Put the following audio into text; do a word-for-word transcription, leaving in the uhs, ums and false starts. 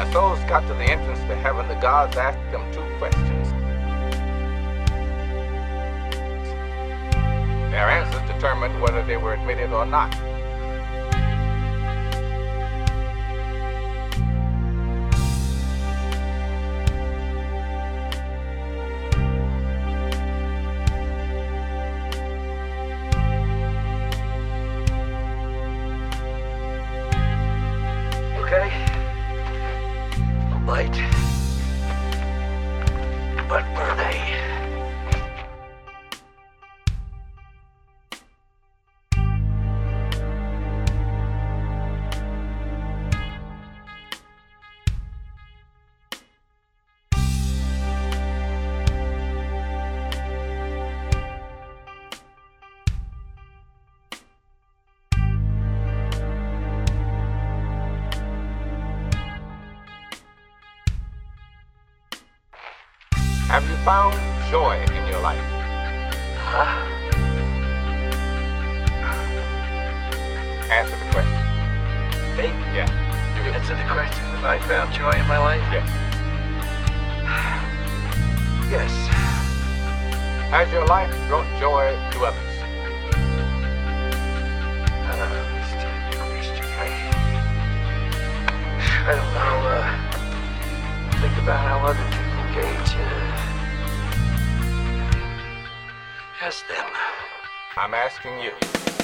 When souls got to the entrance to heaven, the gods asked them two questions. Their answers determined whether they were admitted or not. Okay. Light. But were they? Have you found joy in your life? Huh? Answer the question. Me? Yeah. You do. Answer the question if I found joy in my life? Yes. Yes. Has your life brought joy to others? Uh, Mister Question, I, I don't know, uh, think about how other people gauge, uh, ask them. I'm asking you.